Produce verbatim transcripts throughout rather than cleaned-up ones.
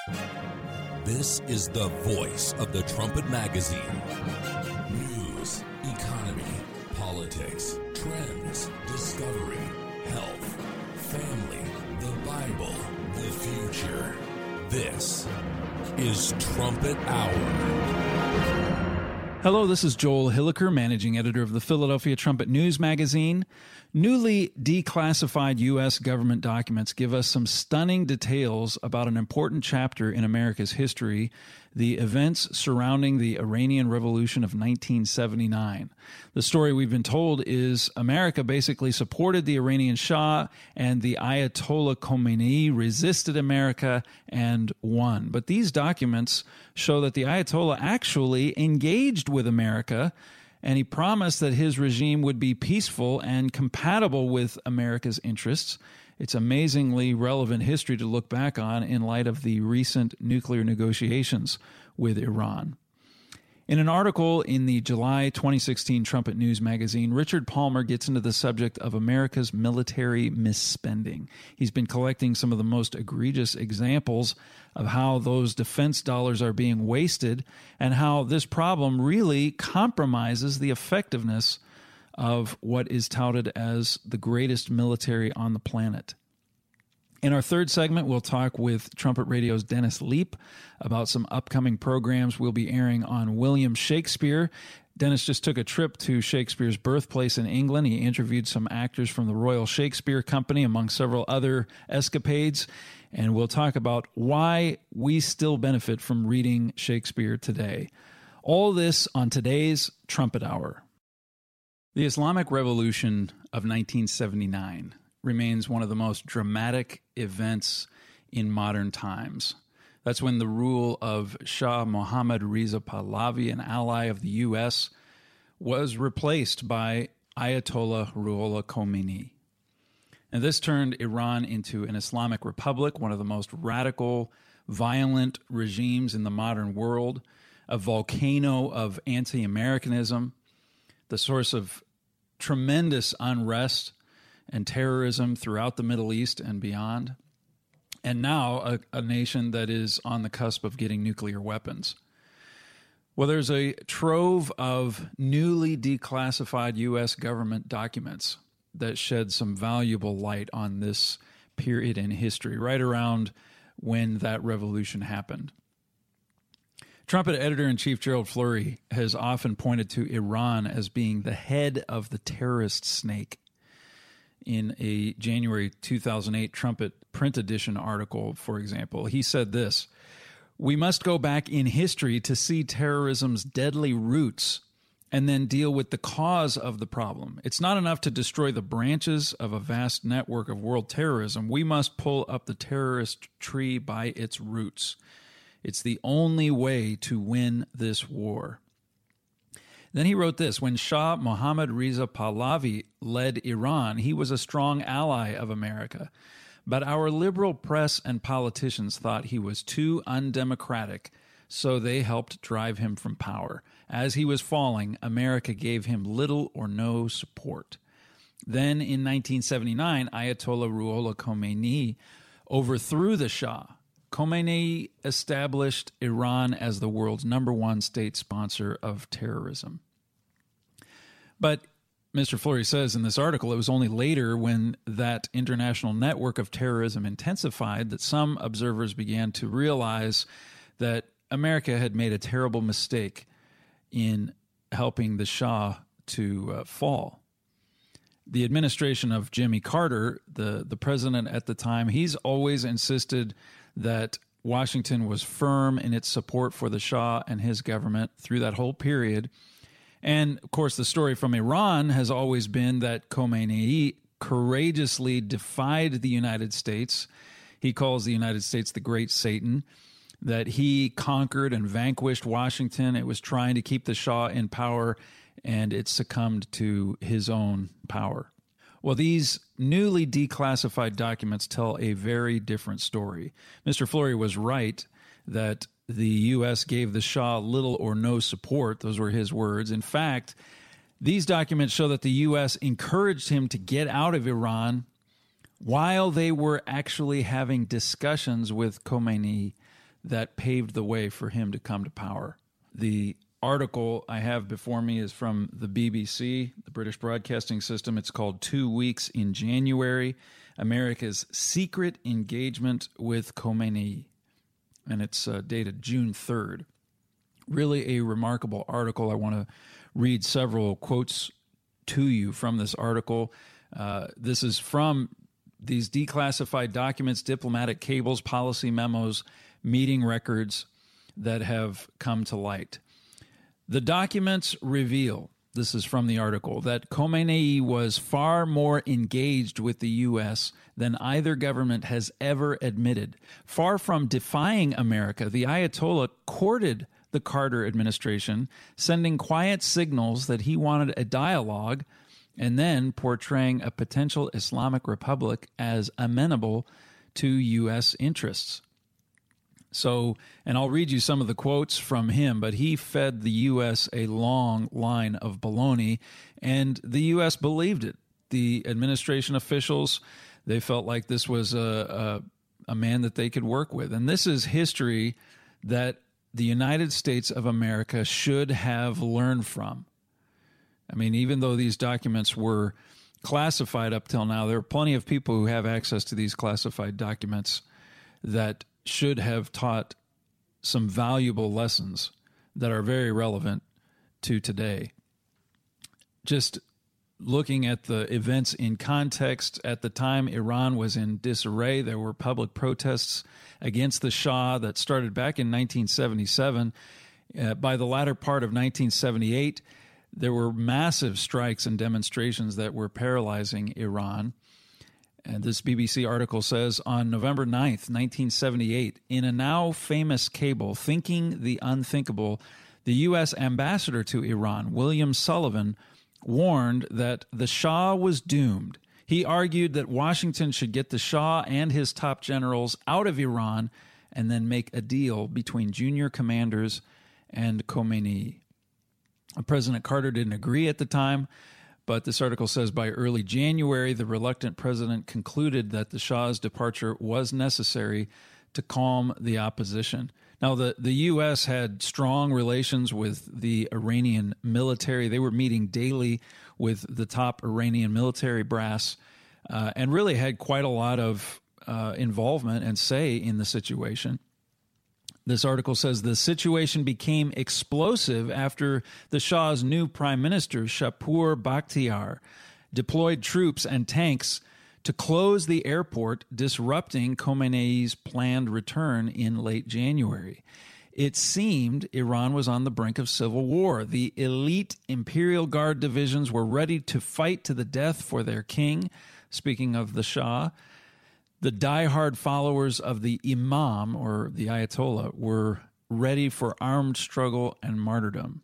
This is the voice of the Trumpet Magazine. News, economy, politics, trends, discovery, health, family, the Bible, the future. This is Trumpet Hour. Hello, this is Joel Hilliker, managing editor of the Philadelphia Trumpet News Magazine. Newly declassified U S government documents give us some stunning details about an important chapter in America's history, the events surrounding the Iranian Revolution of nineteen seventy-nine. The story we've been told is America basically supported the Iranian Shah, and the Ayatollah Khomeini resisted America and won. But these documents show that the Ayatollah actually engaged with America, and he promised that his regime would be peaceful and compatible with America's interests. It's amazingly relevant history to look back on in light of the recent nuclear negotiations with Iran. In an article in the July twenty sixteen Trumpet News Magazine, Richard Palmer gets into the subject of America's military misspending. He's been collecting some of the most egregious examples of how those defense dollars are being wasted and how this problem really compromises the effectiveness of what is touted as the greatest military on the planet. In our third segment, we'll talk with Trumpet Radio's Dennis Leap about some upcoming programs we'll be airing on William Shakespeare. Dennis just took a trip to Shakespeare's birthplace in England. He interviewed some actors from the Royal Shakespeare Company, among several other escapades. And we'll talk about why we still benefit from reading Shakespeare today. All this on today's Trumpet Hour. The Islamic Revolution of nineteen seventy-nine remains one of the most dramatic events in modern times. That's when the rule of Shah Mohammad Reza Pahlavi, an ally of the U S, was replaced by Ayatollah Ruhollah Khomeini. And this turned Iran into an Islamic republic, one of the most radical, violent regimes in the modern world, a volcano of anti-Americanism, the source of tremendous unrest and terrorism throughout the Middle East and beyond, and now a, a nation that is on the cusp of getting nuclear weapons. Well, there's a trove of newly declassified U S government documents that shed some valuable light on this period in history, right around when that revolution happened. Trumpet editor-in-chief Gerald Flurry has often pointed to Iran as being the head of the terrorist snake. In a January two thousand eight Trumpet print edition article, for example, he said this: "We must go back in history to see terrorism's deadly roots and then deal with the cause of the problem. It's not enough to destroy the branches of a vast network of world terrorism. We must pull up the terrorist tree by its roots. It's the only way to win this war." Then he wrote this: "When Shah Mohammad Reza Pahlavi led Iran, he was a strong ally of America. But our liberal press and politicians thought he was too undemocratic, so they helped drive him from power. As he was falling, America gave him little or no support. Then in nineteen seventy-nine, Ayatollah Ruhollah Khomeini overthrew the Shah. Khomeini established Iran as the world's number one state sponsor of terrorism." But Mister Flurry says in this article, it was only later when that international network of terrorism intensified that some observers began to realize that America had made a terrible mistake in helping the Shah to uh, fall. The administration of Jimmy Carter, the, the president at the time, he's always insisted that Washington was firm in its support for the Shah and his government through that whole period. And, of course, the story from Iran has always been that Khomeini courageously defied the United States. He calls the United States the Great Satan, that he conquered and vanquished Washington. It was trying to keep the Shah in power, and it succumbed to his own power. Well, these newly declassified documents tell a very different story. Mister Flurry was right that the U S gave the Shah little or no support. Those were his words. In fact, these documents show that the U S encouraged him to get out of Iran while they were actually having discussions with Khomeini that paved the way for him to come to power. The article I have before me is from the B B C, the British Broadcasting System. It's called Two Weeks in January, America's Secret Engagement with Khomeini. And it's uh, dated June third. Really a remarkable article. I want to read several quotes to you from this article. Uh, this is from these declassified documents, diplomatic cables, policy memos, meeting records that have come to light. The documents reveal, this is from the article, that Khomeini was far more engaged with the U S than either government has ever admitted. Far from defying America, the Ayatollah courted the Carter administration, sending quiet signals that he wanted a dialogue and then portraying a potential Islamic republic as amenable to U S interests. So, and I'll read you some of the quotes from him, but he fed the U S a long line of baloney, and the U S believed it. The administration officials, they felt like this was a, a, a man that they could work with. And this is history that the United States of America should have learned from. I mean, even though these documents were classified up till now, there are plenty of people who have access to these classified documents that should have taught some valuable lessons that are very relevant to today. Just looking at the events in context, at the time Iran was in disarray. There were public protests against the Shah that started back in nineteen seventy-seven. Uh, by the latter part of nineteen seventy-eight, there were massive strikes and demonstrations that were paralyzing Iran. And this B B C article says, on November ninth, nineteen seventy-eight, in a now famous cable, Thinking the Unthinkable, the U S ambassador to Iran, William Sullivan, warned that the Shah was doomed. He argued that Washington should get the Shah and his top generals out of Iran and then make a deal between junior commanders and Khomeini. President Carter didn't agree at the time, but this article says by early January, the reluctant president concluded that the Shah's departure was necessary to calm the opposition. Now, the, the U S had strong relations with the Iranian military. They were meeting daily with the top Iranian military brass uh, and really had quite a lot of uh, involvement and say in the situation. This article says the situation became explosive after the Shah's new prime minister, Shapur Bakhtiar, deployed troops and tanks to close the airport, disrupting Khomeini's planned return in late January. It seemed Iran was on the brink of civil war. The elite Imperial Guard divisions were ready to fight to the death for their king. Speaking of the Shah, the diehard followers of the Imam, or the Ayatollah, were ready for armed struggle and martyrdom.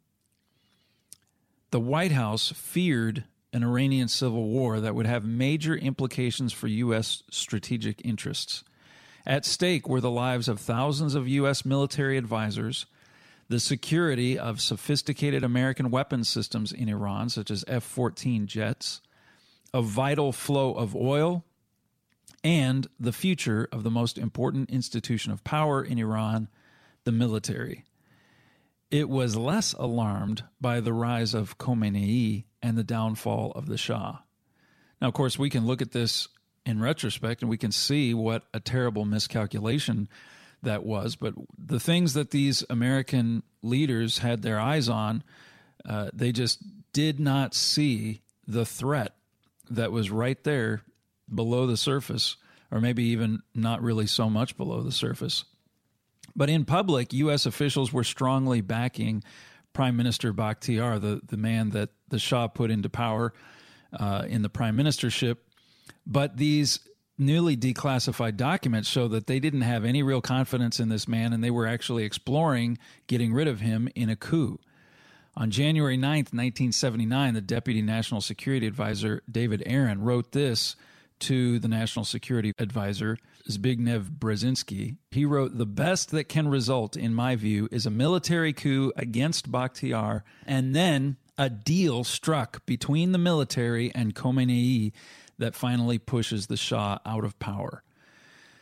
The White House feared an Iranian civil war that would have major implications for U S strategic interests. At stake were the lives of thousands of U S military advisors, the security of sophisticated American weapons systems in Iran, such as F fourteen jets, a vital flow of oil, and the future of the most important institution of power in Iran, the military. It was less alarmed by the rise of Khomeini and the downfall of the Shah. Now, of course, we can look at this in retrospect and we can see what a terrible miscalculation that was. But the things that these American leaders had their eyes on, uh, they just did not see the threat that was right there below the surface, or maybe even not really so much below the surface. But in public, U S officials were strongly backing Prime Minister Bakhtiar, the, the man that the Shah put into power uh, in the prime ministership. But these newly declassified documents show that they didn't have any real confidence in this man, and they were actually exploring getting rid of him in a coup. On January ninth, nineteen seventy-nine, the Deputy National Security Advisor, David Aaron, wrote this to the National Security Advisor, Zbigniew Brzezinski. He wrote, "The best that can result, in my view, is a military coup against Bakhtiar, and then a deal struck between the military and Khomeini that finally pushes the Shah out of power."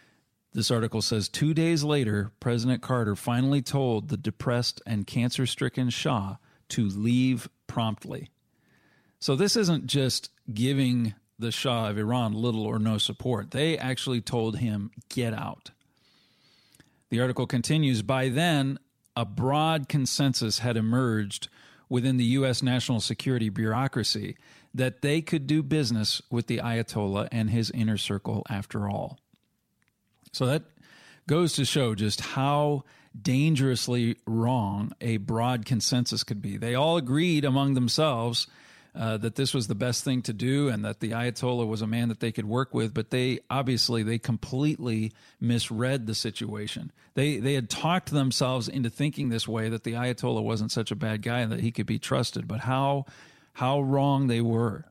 This article says, two days later, President Carter finally told the depressed and cancer-stricken Shah to leave promptly. So this isn't just giving the Shah of Iran little or no support. They actually told him, get out. The article continues, by then, a broad consensus had emerged within the U S national security bureaucracy that they could do business with the Ayatollah and his inner circle after all. So that goes to show just how dangerously wrong a broad consensus could be. They all agreed among themselves uh, that this was the best thing to do and that the Ayatollah was a man that they could work with, but they obviously, they completely misread the situation. They they had talked themselves into thinking this way, that the Ayatollah wasn't such a bad guy and that he could be trusted, but how how wrong they were.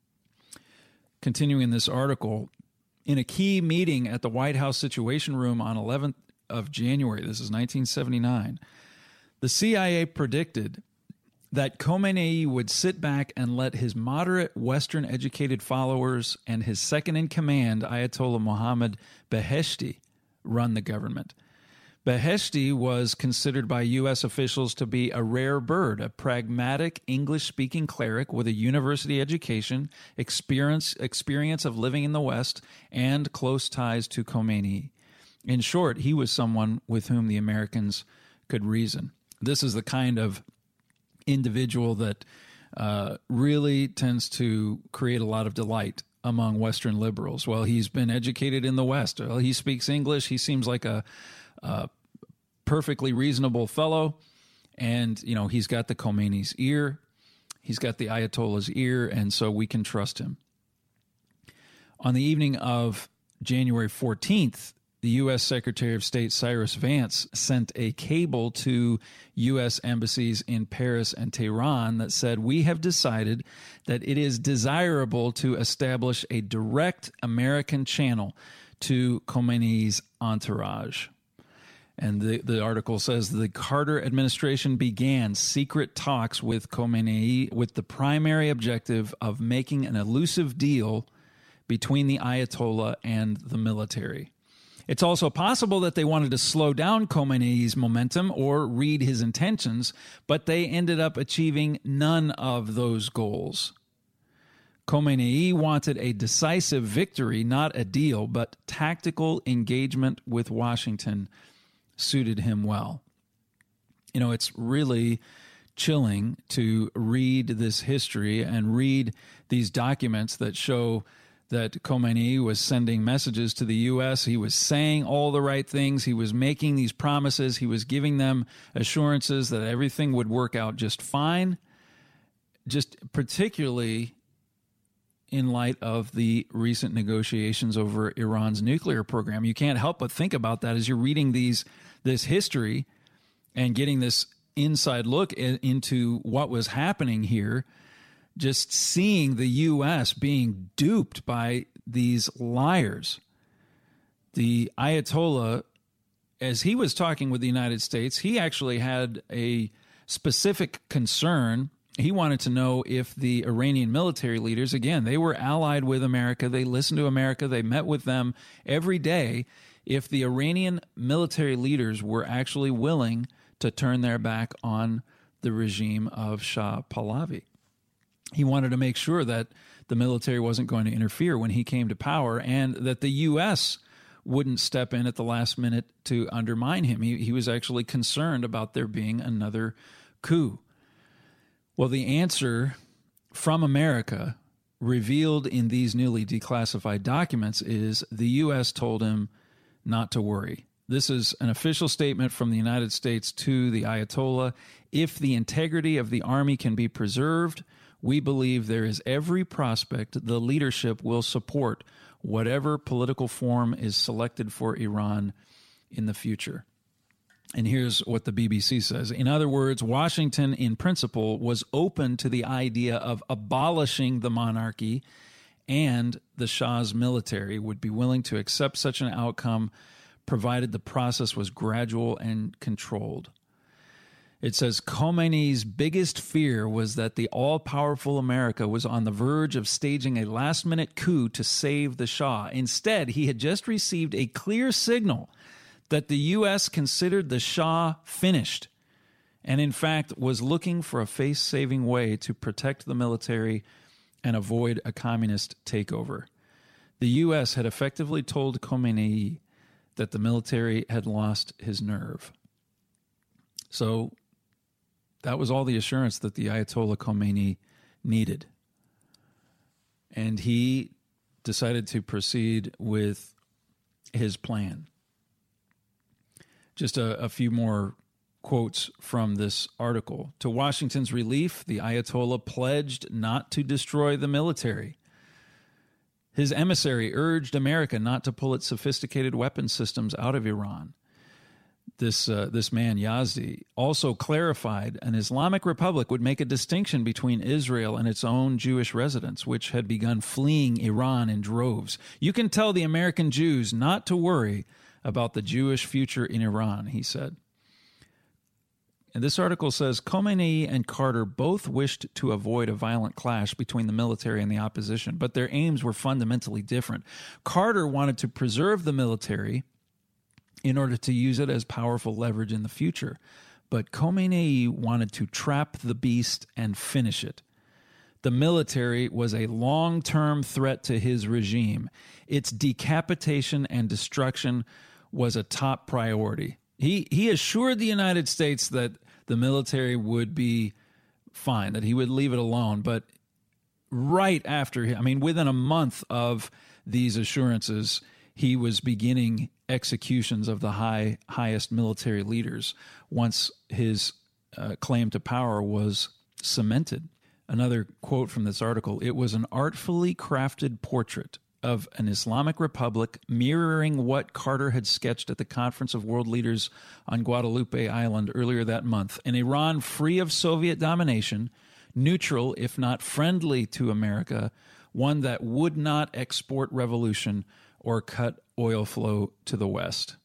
Continuing this article, in a key meeting at the White House Situation Room on eleventh of January, this is nineteen seventy-nine, the C I A predicted that Khomeini would sit back and let his moderate Western-educated followers and his second-in-command, Ayatollah Mohammad Beheshti, run the government. Beheshti was considered by U S officials to be a rare bird, a pragmatic English-speaking cleric with a university education, experience, experience of living in the West, and close ties to Khomeini. In short, he was someone with whom the Americans could reason. This is the kind of individual that uh, really tends to create a lot of delight among Western liberals. Well, he's been educated in the West. Well, he speaks English. He seems like a, a perfectly reasonable fellow. And, you know, he's got the Khomeini's ear. He's got the Ayatollah's ear, and so we can trust him. On the evening of January fourteenth, the U S Secretary of State Cyrus Vance sent a cable to U S embassies in Paris and Tehran that said, we have decided that it is desirable to establish a direct American channel to Khomeini's entourage. And the, the article says the Carter administration began secret talks with Khomeini with the primary objective of making an elusive deal between the Ayatollah and the military. It's also possible that they wanted to slow down Khomeini's momentum or read his intentions, but they ended up achieving none of those goals. Khomeini wanted a decisive victory, not a deal, but tactical engagement with Washington suited him well. You know, it's really chilling to read this history and read these documents that show that Khomeini was sending messages to the U S. He was saying all the right things. He was making these promises. He was giving them assurances that everything would work out just fine, just particularly in light of the recent negotiations over Iran's nuclear program. You can't help but think about that as you're reading these this history and getting this inside look into what was happening here. Just seeing the U S being duped by these liars. The Ayatollah, as he was talking with the United States, he actually had a specific concern. He wanted to know if the Iranian military leaders, again, they were allied with America. They listened to America. They met with them every day. If the Iranian military leaders were actually willing to turn their back on the regime of Shah Pahlavi. He wanted to make sure that the military wasn't going to interfere when he came to power and that the U S wouldn't step in at the last minute to undermine him. He, he was actually concerned about there being another coup. Well, the answer from America revealed in these newly declassified documents is the U S told him not to worry. This is an official statement from the United States to the Ayatollah. If the integrity of the army can be preserved, we believe there is every prospect the leadership will support whatever political form is selected for Iran in the future. And here's what the B B C says. In other words, Washington, in principle, was open to the idea of abolishing the monarchy, and the Shah's military would be willing to accept such an outcome provided the process was gradual and controlled. It says Khomeini's biggest fear was that the all-powerful America was on the verge of staging a last-minute coup to save the Shah. Instead, he had just received a clear signal that the U S considered the Shah finished and, in fact, was looking for a face-saving way to protect the military and avoid a communist takeover. The U S had effectively told Khomeini that the military had lost his nerve. So that was all the assurance that the Ayatollah Khomeini needed. And he decided to proceed with his plan. Just a, a few more quotes from this article. To Washington's relief, the Ayatollah pledged not to destroy the military. His emissary urged America not to pull its sophisticated weapon systems out of Iran. This uh, this man, Yazdi, also clarified an Islamic Republic would make a distinction between Israel and its own Jewish residents, which had begun fleeing Iran in droves. You can tell the American Jews not to worry about the Jewish future in Iran, he said. And this article says Khomeini and Carter both wished to avoid a violent clash between the military and the opposition, but their aims were fundamentally different. Carter wanted to preserve the military in order to use it as powerful leverage in the future, but Khomeini wanted to trap the beast and finish it. The military was a long-term threat to his regime. Its decapitation and destruction was a top priority. He he assured the United States that the military would be fine, that he would leave it alone. But right after, I mean, within a month of these assurances, he was beginning executions of the high highest military leaders once his uh, claim to power was cemented. Another quote from this article, it was an artfully crafted portrait of an Islamic Republic mirroring what Carter had sketched at the Conference of World Leaders on Guadalupe Island earlier that month. An Iran free of Soviet domination, neutral if not friendly to America, one that would not export revolution or cut oil flow to the West.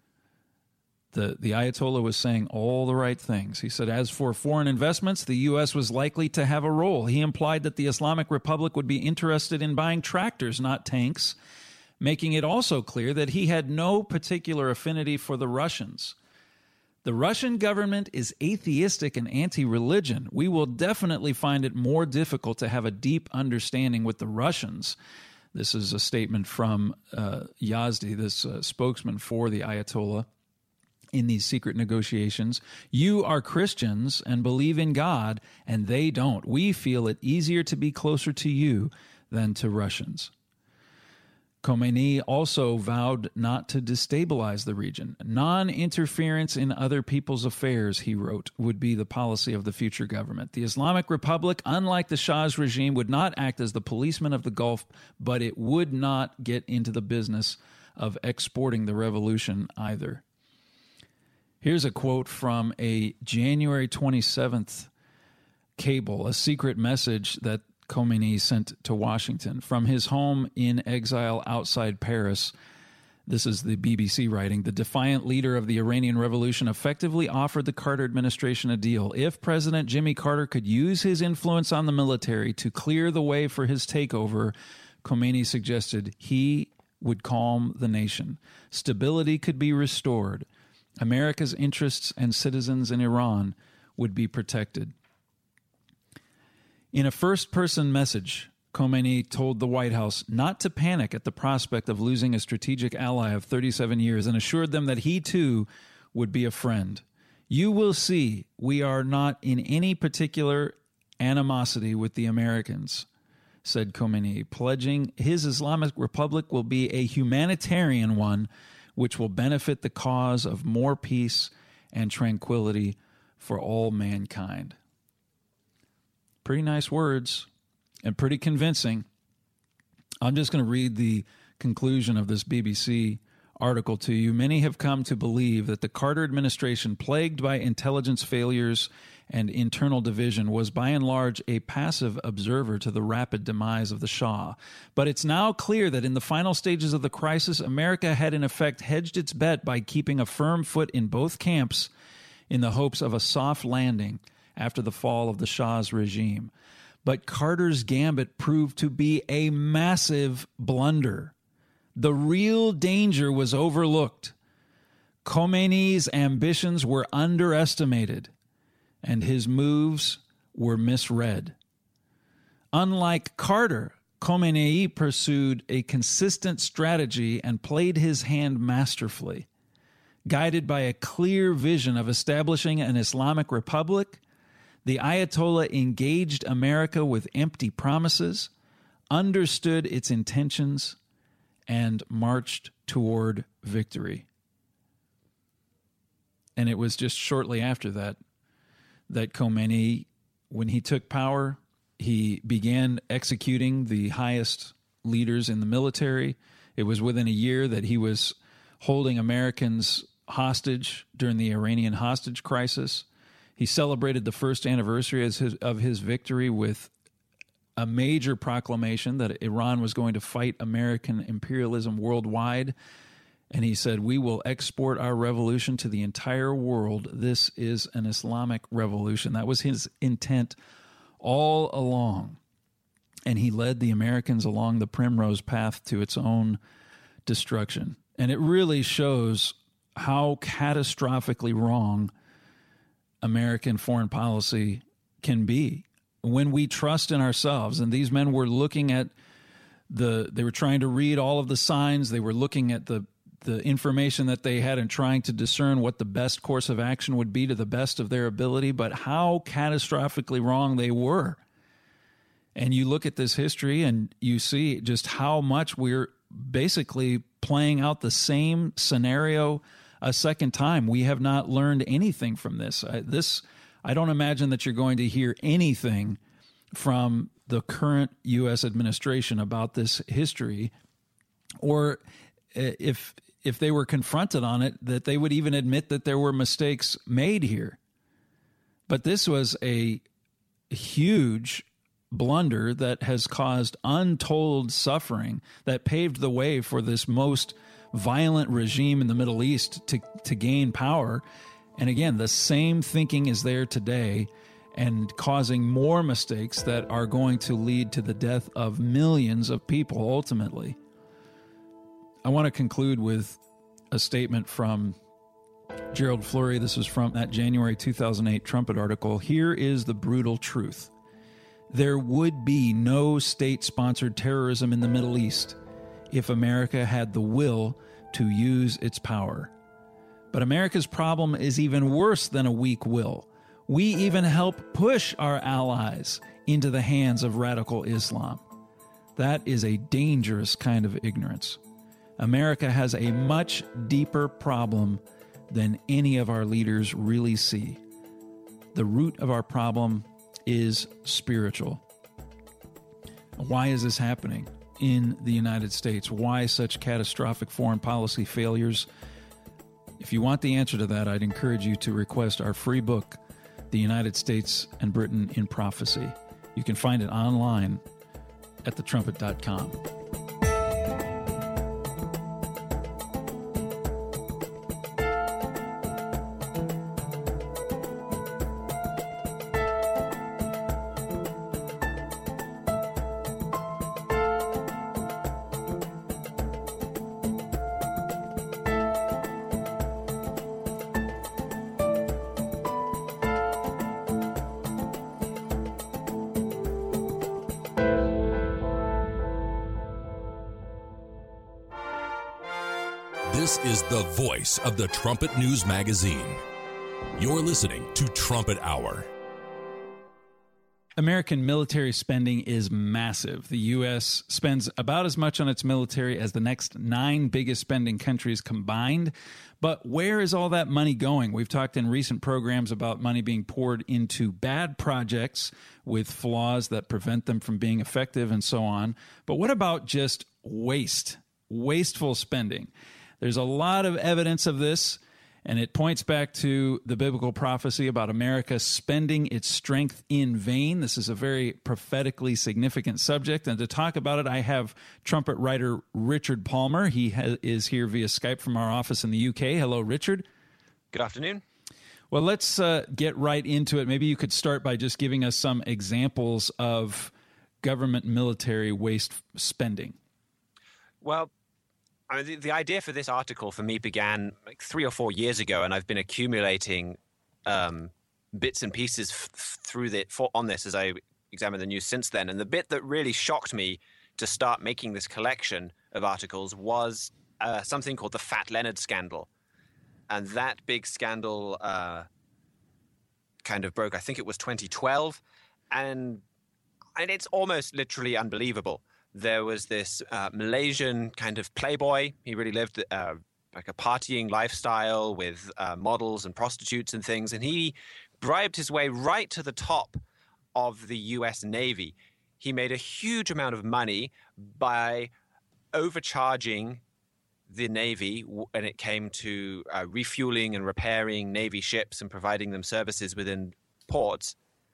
The, the Ayatollah was saying all the right things. He said, as for foreign investments, the U S was likely to have a role. He implied that the Islamic Republic would be interested in buying tractors, not tanks, making it also clear that he had no particular affinity for the Russians. The Russian government is atheistic and anti-religion. We will definitely find it more difficult to have a deep understanding with the Russians. This is a statement from uh, Yazdi, this uh, spokesman for the Ayatollah. In these secret negotiations, you are Christians and believe in God, and they don't. We feel it easier to be closer to you than to Russians. Khomeini also vowed not to destabilize the region. Non-interference in other people's affairs, he wrote, would be the policy of the future government. The Islamic Republic, unlike the Shah's regime, would not act as the policeman of the Gulf, but it would not get into the business of exporting the revolution either. Here's a quote from a January twenty-seventh cable, a secret message that Khomeini sent to Washington. From his home in exile outside Paris, this is the B B C writing, the defiant leader of the Iranian Revolution effectively offered the Carter administration a deal. If President Jimmy Carter could use his influence on the military to clear the way for his takeover, Khomeini suggested he would calm the nation. Stability could be restored. America's interests and citizens in Iran would be protected. In a first-person message, Khomeini told the White House not to panic at the prospect of losing a strategic ally of thirty-seven years and assured them that he, too, would be a friend. You will see we are not in any particular animosity with the Americans, said Khomeini, pledging his Islamic Republic will be a humanitarian one which will benefit the cause of more peace and tranquility for all mankind. Pretty nice words and pretty convincing. I'm just going to read the conclusion of this B B C article to you. Many have come to believe that the Carter administration, plagued by intelligence failures and internal division, was by and large a passive observer to the rapid demise of the Shah. But it's now clear that in the final stages of the crisis, America had in effect hedged its bet by keeping a firm foot in both camps in the hopes of a soft landing after the fall of the Shah's regime. But Carter's gambit proved to be a massive blunder. The real danger was overlooked. Khomeini's ambitions were underestimated, and his moves were misread. Unlike Carter, Khomeini pursued a consistent strategy and played his hand masterfully. Guided by a clear vision of establishing an Islamic republic, the Ayatollah engaged America with empty promises, understood its intentions, and marched toward victory. And it was just shortly after that that Khomeini, when he took power, he began executing the highest leaders in the military. It was within a year that he was holding Americans hostage during the Iranian hostage crisis. He celebrated the first anniversary as his, of his victory with a major proclamation that Iran was going to fight American imperialism worldwide. And he said, "We will export our revolution to the entire world. This is an Islamic revolution." That was his intent all along. And he led the Americans along the primrose path to its own destruction. And it really shows how catastrophically wrong American foreign policy can be when we trust in ourselves. And these men were looking at the, they were trying to read all of the signs. They were looking at the, the information that they had and trying to discern what the best course of action would be to the best of their ability, but how catastrophically wrong they were. And you look at this history and you see just how much we're basically playing out the same scenario a second time. We have not learned anything from this. Uh, this, I don't imagine that you're going to hear anything from the current U S administration about this history, or if if they were confronted on it, that they would even admit that there were mistakes made here. But this was a huge blunder that has caused untold suffering, that paved the way for this most violent regime in the Middle East to, to gain power. And again, the same thinking is there today and causing more mistakes that are going to lead to the death of millions of people ultimately. I want to conclude with a statement from Gerald Flurry. This is from that January two thousand eight Trumpet article. "Here is the brutal truth. There would be no state-sponsored terrorism in the Middle East if America had the will to use its power. But America's problem is even worse than a weak will. We even help push our allies into the hands of radical Islam. That is a dangerous kind of ignorance. America has a much deeper problem than any of our leaders really see. The root of our problem is spiritual." Why is this happening in the United States? Why such catastrophic foreign policy failures? If you want the answer to that, I'd encourage you to request our free book, The United States and Britain in Prophecy. You can find it online at the trumpet dot com. This is the voice of the Trumpet News Magazine. You're listening to Trumpet Hour. American military spending is massive. The U S spends about as much on its military as the next nine biggest spending countries combined. But where is all that money going? We've talked in recent programs about money being poured into bad projects with flaws that prevent them from being effective and so on. But what about just waste, wasteful spending? There's a lot of evidence of this, and it points back to the biblical prophecy about America spending its strength in vain. This is a very prophetically significant subject, and to talk about it, I have trumpet writer Richard Palmer. He ha- is here via Skype from our office in the U K. Hello, Richard. Good afternoon. Well, let's uh, get right into it. Maybe you could start by just giving us some examples of government military waste spending. Well, I mean, the, the idea for this article for me began like three or four years ago, and I've been accumulating um, bits and pieces f- through the, for, on this as I examine the news since then. And the bit that really shocked me to start making this collection of articles was uh, something called the Fat Leonard scandal. And that big scandal uh, kind of broke, I think it was twenty twelve, and, and it's almost literally unbelievable. There was this uh, Malaysian kind of playboy. He really lived uh, like a partying lifestyle with uh, models and prostitutes and things, and he bribed his way right to the top of the U S Navy. He made a huge amount of money by overcharging the Navy when it came to uh, refueling and repairing Navy ships and providing them services within ports.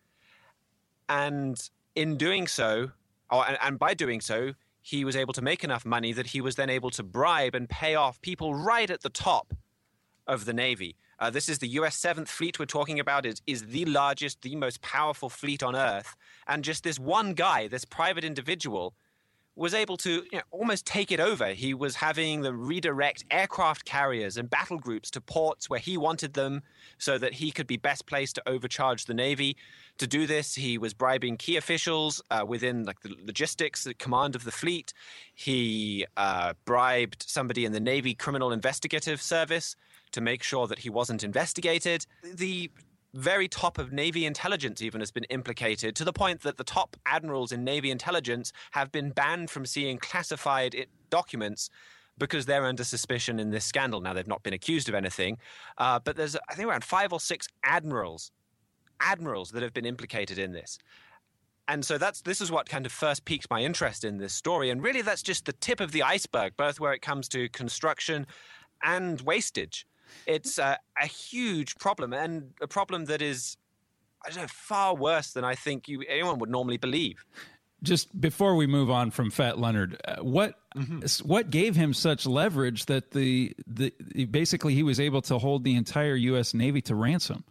And in doing so, oh, and, and by doing so, he was able to make enough money that he was then able to bribe and pay off people right at the top of the Navy. Uh, this is the U S seventh Fleet we're talking about. It is the largest, the most powerful fleet on Earth. And just this one guy, this private individual, was able to you know, almost take it over. He was having them redirect aircraft carriers and battle groups to ports where he wanted them so that he could be best placed to overcharge the Navy. To do this, he was bribing key officials uh, within like the logistics, the command of the fleet. He uh, bribed somebody in the Navy Criminal Investigative Service to make sure that he wasn't investigated. The very top of Navy intelligence even has been implicated, to the point that the top admirals in Navy intelligence have been banned from seeing classified documents because they're under suspicion in this scandal. Now, they've not been accused of anything, uh, but there's, I think, around five or six admirals, admirals that have been implicated in this. And so that's this is what kind of first piqued my interest in this story. And really, that's just the tip of the iceberg, both where it comes to construction and wastage. It's uh, a huge problem, and a problem that is, I don't know, far worse than I think you, anyone would normally believe. Just before we move on from Fat Leonard, uh, what mm-hmm. what gave him such leverage that the the basically he was able to hold the entire U S Navy to ransom?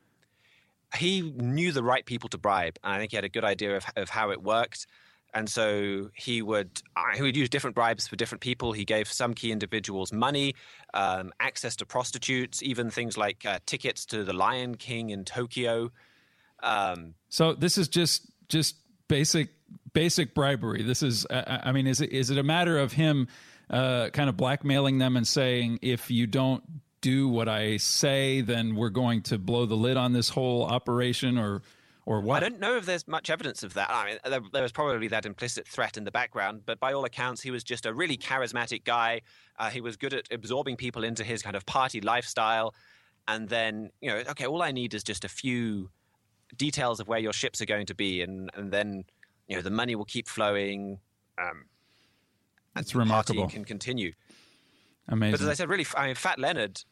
He knew the right people to bribe, and I think he had a good idea of of how it worked. And so he would uh, he would use different bribes for different people. He gave some key individuals money, um, access to prostitutes, even things like uh, tickets to the Lion King in Tokyo. Um, so this is just just basic basic bribery. This is, uh, I mean, is it is it a matter of him uh, kind of blackmailing them and saying, if you don't do what I say, then we're going to blow the lid on this whole operation, or? Or what? I don't know if there's much evidence of that. I mean, there, there was probably that implicit threat in the background, but by all accounts, he was just a really charismatic guy. Uh, he was good at absorbing people into his kind of party lifestyle. And then, you know, okay, all I need is just a few details of where your ships are going to be, and, and then, you know, the money will keep flowing. Um, That's remarkable. Can continue. Amazing. But as I said, really, I mean, Fat Leonard,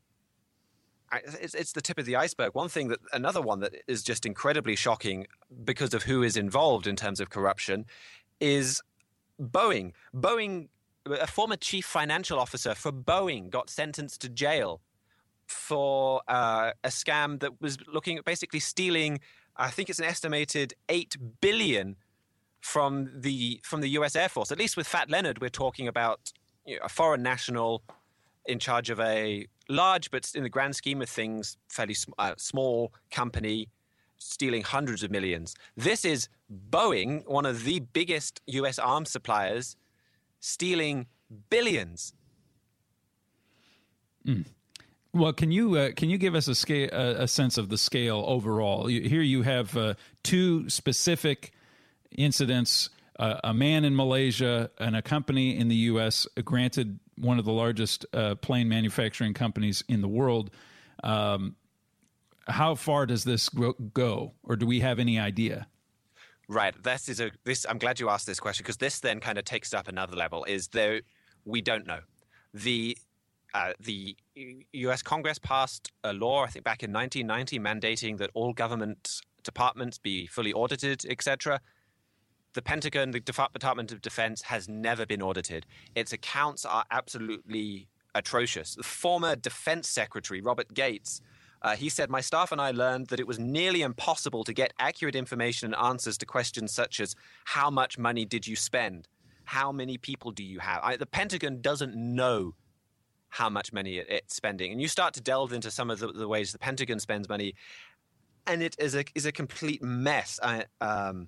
It's, it's the tip of the iceberg. One thing that, another one that is just incredibly shocking because of who is involved in terms of corruption is Boeing. Boeing, a former chief financial officer for Boeing, got sentenced to jail for uh, a scam that was looking at basically stealing, I think it's an estimated eight billion dollars from the from the U S Air Force. At least with Fat Leonard, we're talking about you know, a foreign national in charge of a large, but in the grand scheme of things, fairly sm- uh, small company stealing hundreds of millions. This is Boeing, one of the biggest U S arms suppliers, stealing billions. Mm. Well, can you uh, can you give us a scale, uh, a sense of the scale overall? You, here you have uh, two specific incidents. Uh, a man in Malaysia and a company in the U S, granted one of the largest uh, plane manufacturing companies in the world. Um, how far does this go, or do we have any idea? Right. This is a this. I'm glad you asked this question, because this then kind of takes it up another level. Is there? We don't know. The uh, the U S Congress passed a law, I think back in nineteen ninety, mandating that all government departments be fully audited, et cetera. The Pentagon, the Department of Defense, has never been audited. Its accounts are absolutely atrocious. The former Defense Secretary, Robert Gates, Uh, he said, my staff and I learned that it was nearly impossible to get accurate information and answers to questions such as, how much money did you spend? How many people do you have? I, the Pentagon doesn't know how much money it, it's spending. And you start to delve into some of the, the ways the Pentagon spends money, and it is a, is a complete mess. I, um,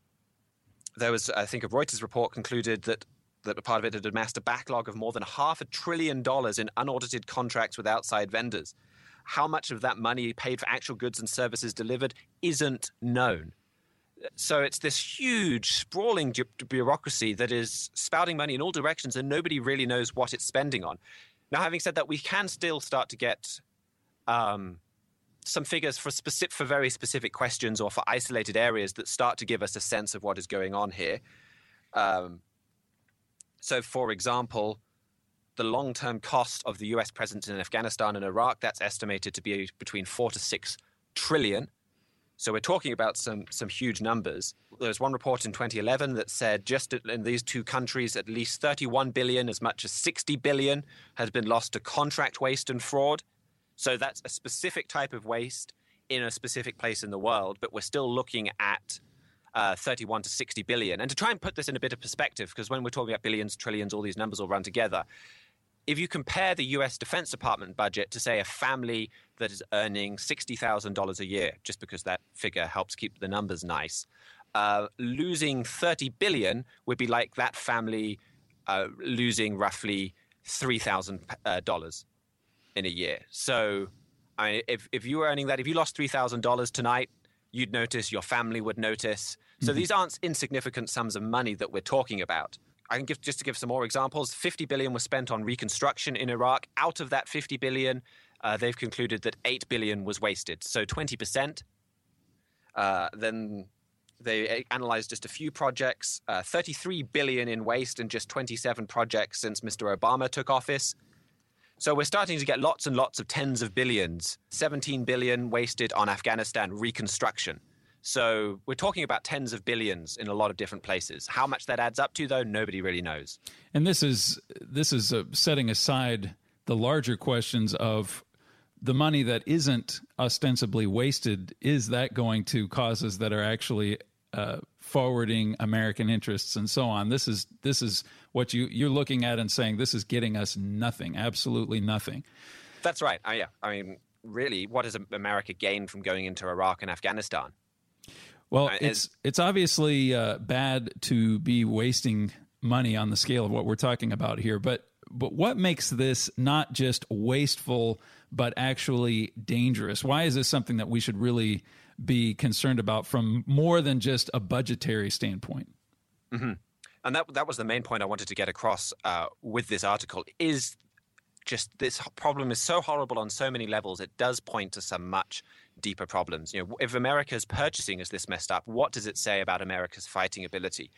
there was, I think, a Reuters report concluded that that a part of it had amassed a backlog of more than half a trillion dollars in unaudited contracts with outside vendors. How much of that money paid for actual goods and services delivered isn't known. So it's this huge, sprawling bureaucracy that is spouting money in all directions, and nobody really knows what it's spending on. Now, having said that, we can still start to get um, some figures for specific, for very specific questions or for isolated areas that start to give us a sense of what is going on here. Um, so, for example, the long-term cost of the U S presence in Afghanistan and Iraq, that's estimated to be between four to six trillion. So we're talking about some some huge numbers. There was one report in twenty eleven that said just in these two countries, at least thirty-one billion, as much as sixty billion has been lost to contract waste and fraud. So that's a specific type of waste in a specific place in the world, but we're still looking at uh, thirty-one to sixty billion. And to try and put this in a bit of perspective, because when we're talking about billions, trillions, all these numbers all run together. If you compare the U S Defense Department budget to, say, a family that is earning sixty thousand dollars a year, just because that figure helps keep the numbers nice, uh, losing thirty billion dollars would be like that family uh, losing roughly three thousand dollars uh, in a year. So I mean, if, if you were earning that, if you lost three thousand dollars tonight, you'd notice, your family would notice. So mm-hmm. These aren't insignificant sums of money that we're talking about. I can give, just to give some more examples, fifty billion dollars was spent on reconstruction in Iraq. Out of that fifty billion dollars, uh, they've concluded that eight billion dollars was wasted, so twenty percent. Uh, then they analyzed just a few projects, uh, thirty-three billion dollars in waste and just twenty-seven projects since Mister Obama took office. So we're starting to get lots and lots of tens of billions, seventeen billion dollars wasted on Afghanistan reconstruction. So we're talking about tens of billions in a lot of different places. How much that adds up to, though, nobody really knows. And this is this is uh, setting aside the larger questions of the money that isn't ostensibly wasted. Is that going to causes that are actually uh, forwarding American interests and so on? This is this is what you you're looking at and saying this is getting us nothing, absolutely nothing. That's right. Uh, yeah, I mean, really, what has America gained from going into Iraq and Afghanistan? Well, it's it's obviously uh, bad to be wasting money on the scale of what we're talking about here, but but what makes this not just wasteful, but actually dangerous? Why is this something that we should really be concerned about from more than just a budgetary standpoint? Mm-hmm. And that that was the main point I wanted to get across uh, with this article, is just this problem is so horrible on so many levels. It does point to some much deeper problems. You know, if America's purchasing is this messed up, what does it say about America's fighting ability?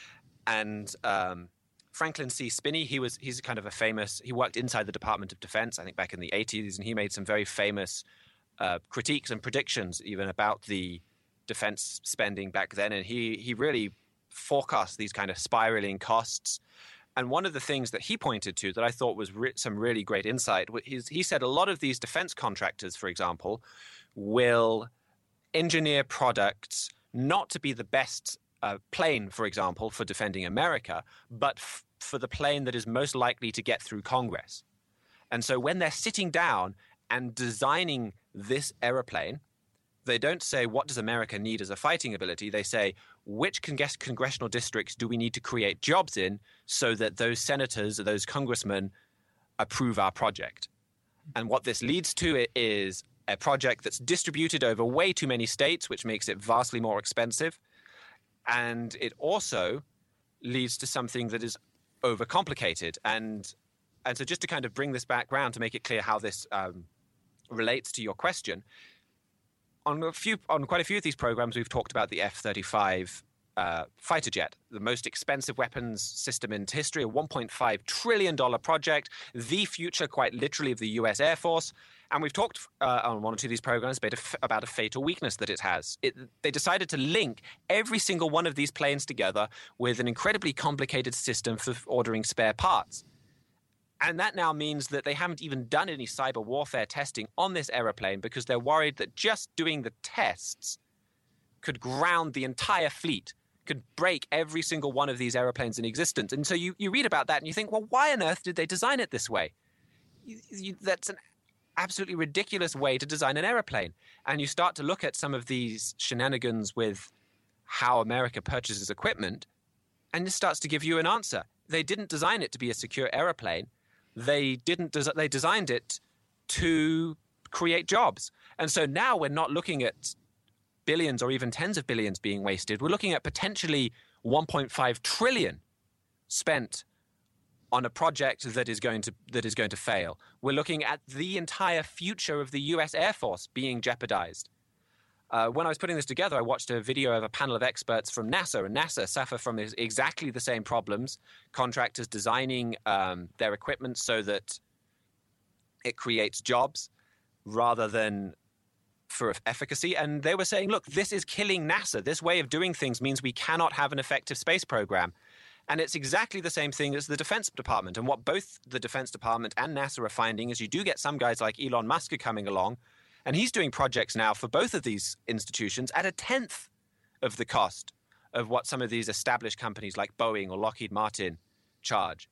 And um, Franklin C. Spinney, he was he's kind of a famous. He worked inside the Department of Defense, I think, back in the eighties, and he made some very famous uh, critiques and predictions even about the defense spending back then. And he he really forecast these kind of spiraling costs. And one of the things that he pointed to that I thought was re- some really great insight, is he said a lot of these defense contractors, for example, will engineer products not to be the best uh, plane, for example, for defending America, but f- for the plane that is most likely to get through Congress. And so when they're sitting down and designing this aeroplane, they don't say, what does America need as a fighting ability? They say, which con- congressional districts do we need to create jobs in so that those senators or those congressmen approve our project? And what this leads to is a project that's distributed over way too many states, which makes it vastly more expensive. And it also leads to something that is overcomplicated. And, and so just to kind of bring this back round to make it clear how this um, relates to your question, On a few, on quite a few of these programs, we've talked about the F thirty-five uh, fighter jet, the most expensive weapons system in history, a one point five trillion dollars project, the future, quite literally, of the U S Air Force. And we've talked uh, on one or two of these programs about a, about a fatal weakness that it has. It, they decided to link every single one of these planes together with an incredibly complicated system for ordering spare parts. And that now means that they haven't even done any cyber warfare testing on this aeroplane because they're worried that just doing the tests could ground the entire fleet, could break every single one of these airplanes in existence. And so you, you read about that and you think, well, why on earth did they design it this way? You, you, that's an absolutely ridiculous way to design an airplane. And you start to look at some of these shenanigans with how America purchases equipment, and this starts to give you an answer. They didn't design it to be a secure airplane. They didn't. Des- they designed it to create jobs. And so now we're not looking at billions or even tens of billions being wasted. We're looking at potentially one point five trillion spent on a project that is going to that is going to fail. We're looking at the entire future of the U S Air Force being jeopardized. Uh, when I was putting this together, I watched a video of a panel of experts from NASA, and NASA suffer from exactly the same problems. Contractors designing um, their equipment so that it creates jobs rather than for efficacy. And they were saying, look, this is killing NASA. This way of doing things means we cannot have an effective space program. And it's exactly the same thing as the Defense Department. And what both the Defense Department and NASA are finding is you do get some guys like Elon Musk are coming along, and he's doing projects now for both of these institutions at a tenth of the cost of what some of these established companies like Boeing or Lockheed Martin charge.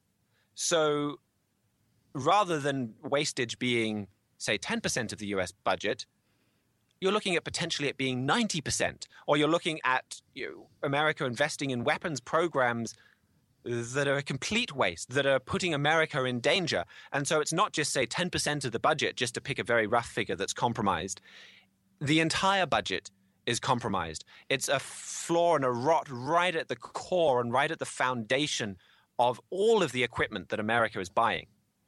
So rather than wastage being, say, ten percent of the U S budget, you're looking at potentially it being ninety percent. Or you're looking at you know, America investing in weapons programs that are a complete waste, that are putting America in danger. And so it's not just, say, ten percent of the budget, just to pick a very rough figure that's compromised. The entire budget is compromised. It's a flaw and a rot right at the core and right at the foundation of all of the equipment that America is buying.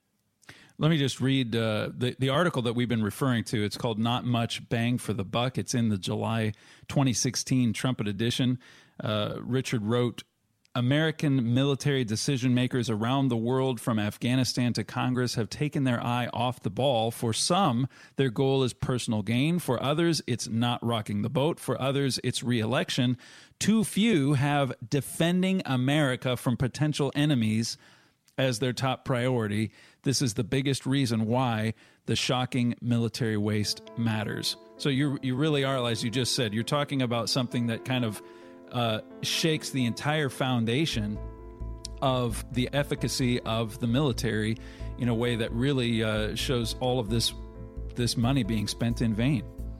Let me just read uh, the, the article that we've been referring to. It's called Not Much Bang for the Buck. It's in the July twenty sixteen Trumpet edition. Uh, Richard wrote, American military decision makers around the world, from Afghanistan to Congress, have taken their eye off the ball. For some, their goal is personal gain. For others, it's not rocking the boat. For others, it's re-election. Too few have defending America from potential enemies as their top priority. This is the biggest reason why the shocking military waste matters. So you you really are, as you just said, you're talking about something that kind of uh, shakes the entire foundation of the efficacy of the military in a way that really uh, shows all of this this money being spent in vain.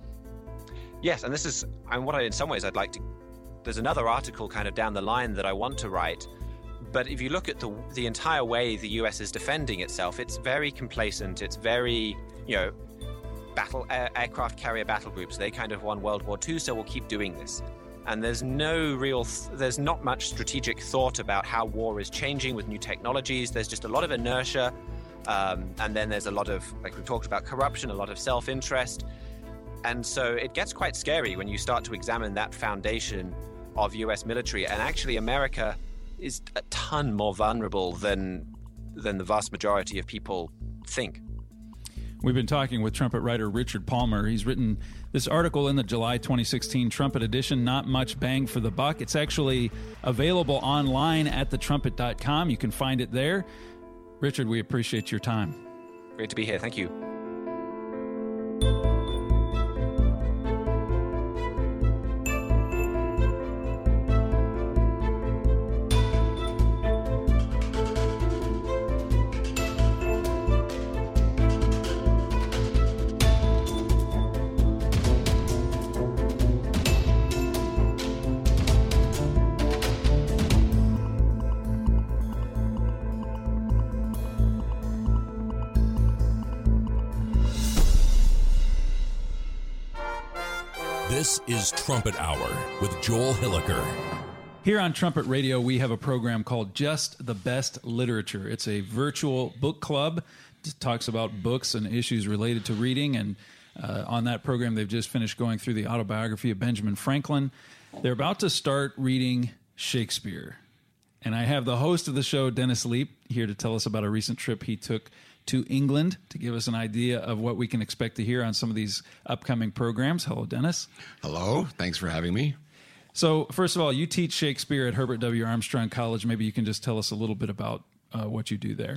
Yes, and this is, and what I, in some ways, I'd like to. There's another article kind of down the line that I want to write. But if you look at the the entire way the U S is defending itself, it's very complacent. It's very, you know, battle air, aircraft carrier battle groups. They kind of won World War Two, so we'll keep doing this. And there's no real, th- there's not much strategic thought about how war is changing with new technologies. There's just a lot of inertia. Um, and then there's a lot of, like we talked about, corruption, a lot of self-interest. And so it gets quite scary when you start to examine that foundation of U S military. And actually America is a ton more vulnerable than than the vast majority of people think. We've been talking with trumpet writer Richard Palmer. He's written this article in the July twenty sixteen Trumpet edition, Not Much Bang for the Buck. It's actually available online at the trumpet dot com. You can find it there. Richard, we appreciate your time. Great to be here. Thank you. This is Trumpet Hour with Joel Hilliker. Here on Trumpet Radio, we have a program called Just the Best Literature. It's a virtual book club. It talks about books and issues related to reading. And uh, on that program, they've just finished going through the autobiography of Benjamin Franklin. They're about to start reading Shakespeare. And I have the host of the show, Dennis Leap, here to tell us about a recent trip he took to England to give us an idea of what we can expect to hear on some of these upcoming programs. Hello, Dennis. Hello. Thanks for having me. So, first of all, you teach Shakespeare at Herbert W. Armstrong College. Maybe you can just tell us a little bit about uh, what you do there.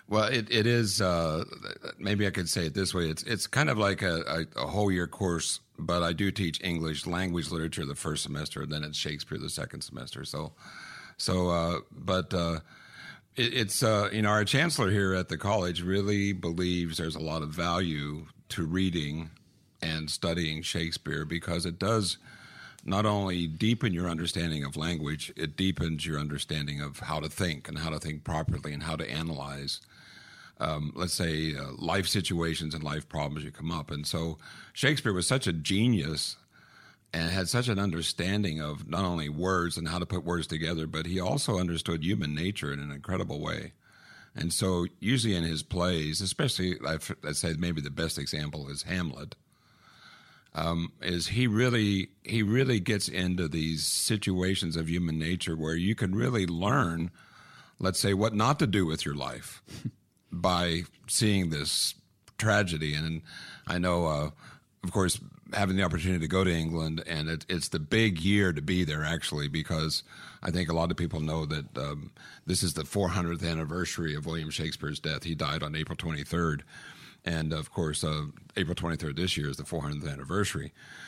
Well, it, it is, uh, maybe I could say it this way. It's it's kind of like a, a, a whole year course, but I do teach English language literature the first semester, and then it's Shakespeare the second semester. So, so uh, but uh, it, it's, uh, you know, our chancellor here at the college really believes there's a lot of value to reading and studying Shakespeare, because it does not only deepen your understanding of language, it deepens your understanding of how to think and how to think properly and how to analyze, um, let's say, uh, life situations and life problems you come up. And so Shakespeare was such a genius and had such an understanding of not only words and how to put words together, but he also understood human nature in an incredible way. And so usually in his plays, especially, I've, I'd say maybe the best example is Hamlet, Um, is he really he really gets into these situations of human nature where you can really learn, let's say, what not to do with your life by seeing this tragedy. And I know, uh, of course, having the opportunity to go to England, and it, it's the big year to be there, actually, because I think a lot of people know that um, this is the four hundredth anniversary of William Shakespeare's death. He died on April twenty-third. And, of course, uh, April twenty-third this year is the four hundredth anniversary.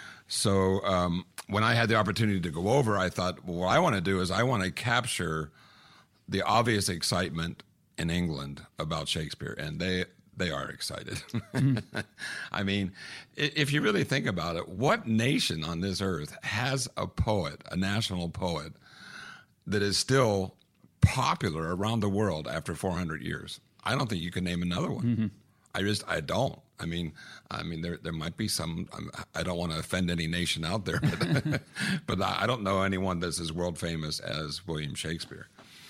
So um, when I had the opportunity to go over, I thought, well, what I want to do is I want to capture the obvious excitement in England about Shakespeare. And they they are excited. Mm. I mean, if you really think about it, what nation on this earth has a poet, a national poet, that is still popular around the world after four hundred years? I don't think you can name another one. Mm-hmm. I just, I don't. I mean, I mean, there there might be some. I don't want to offend any nation out there, but, but I don't know anyone that's as world famous as William Shakespeare.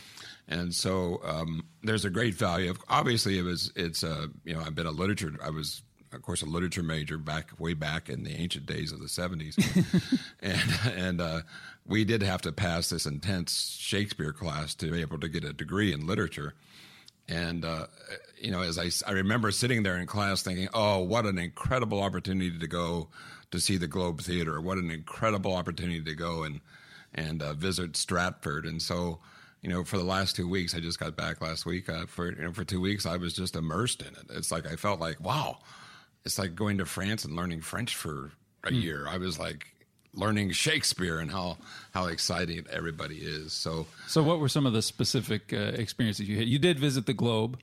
And so um, there's a great value. Obviously, it was. It's uh, you know, I've been a literature. I was, of course, a literature major back way back in the ancient days of the seventies, and and uh, we did have to pass this intense Shakespeare class to be able to get a degree in literature. And, uh, you know, as I, I remember sitting there in class thinking, oh, what an incredible opportunity to go to see the Globe Theater. What an incredible opportunity to go and, and uh, visit Stratford. And so, you know, for the last two weeks, I just got back last week. Uh, for, you know, for two weeks, I was just immersed in it. It's like I felt like, wow, it's like going to France and learning French for a mm. year. I was like learning Shakespeare and how, how exciting everybody is. So, so what were some of the specific uh, experiences you had? You did visit the Globe.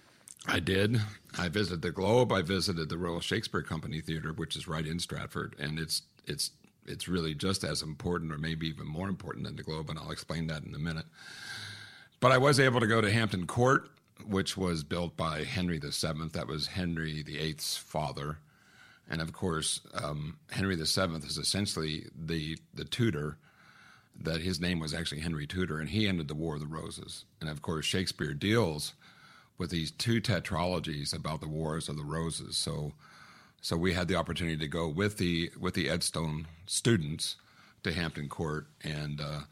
I did. I visited the Globe. I visited the Royal Shakespeare Company Theater, which is right in Stratford, and it's it's it's really just as important, or maybe even more important than the Globe, and I'll explain that in a minute. But I was able to go to Hampton Court, which was built by Henry the Seventh. That was Henry the Eighth's father. And, of course, um, Henry the Seventh is essentially the the Tudor, that his name was actually Henry Tudor, and he ended the War of the Roses. And, of course, Shakespeare deals with these two tetralogies about the Wars of the Roses. So so we had the opportunity to go with the with the Edstone students to Hampton Court, and uh,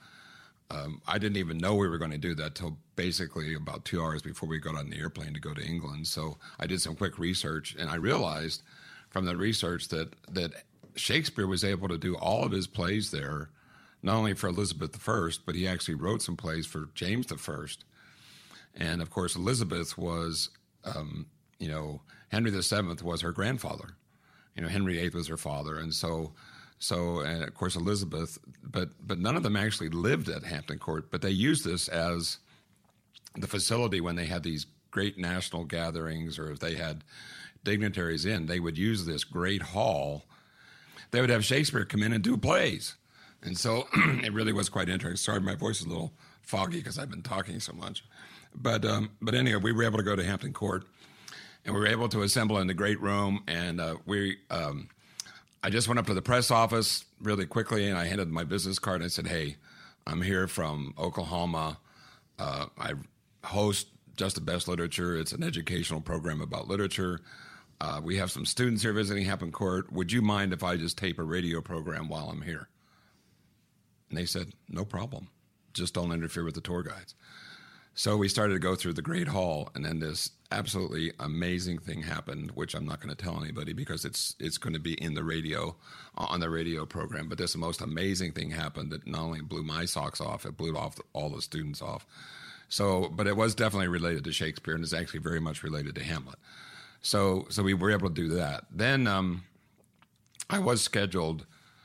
um, I didn't even know we were going to do that till basically about two hours before we got on the airplane to go to England. So I did some quick research, and I realized from the research that, that Shakespeare was able to do all of his plays there, not only for Elizabeth the First, but he actually wrote some plays for James the First. And, of course, Elizabeth was, um, you know, Henry the Seventh was her grandfather. You know, Henry the Eighth was her father. And so, so and of course, Elizabeth, but but none of them actually lived at Hampton Court, but they used this as the facility when they had these great national gatherings, or if they had dignitaries in, they would use this great hall. They would have Shakespeare come in and do plays. And so it really was quite interesting. Sorry, my voice is a little foggy because I've been talking so much. But um, but anyway, we were able to go to Hampton Court, and we were able to assemble in the great room. And uh, we, um, I just went up to the press office really quickly, and I handed my business card, and I said, hey, I'm here from Oklahoma. Uh, I host Just the Best Literature. It's an educational program about literature. Uh, we have some students here visiting Hampton Court. Would you mind if I just tape a radio program while I'm here? And they said, no problem. Just don't interfere with the tour guides. So we started to go through the Great Hall, and then this absolutely amazing thing happened, which I'm not going to tell anybody because it's it's going to be in the radio, on the radio program. But this most amazing thing happened that not only blew my socks off, it blew off all the students off. So, but it was definitely related to Shakespeare, and it's actually very much related to Hamlet. So, so we were able to do that. Then um, I was scheduled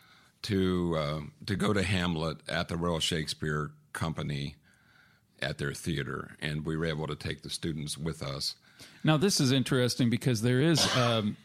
to uh, to go to Hamlet at the Royal Shakespeare Company at their theater, and we were able to take the students with us. Now, this is interesting because there is um,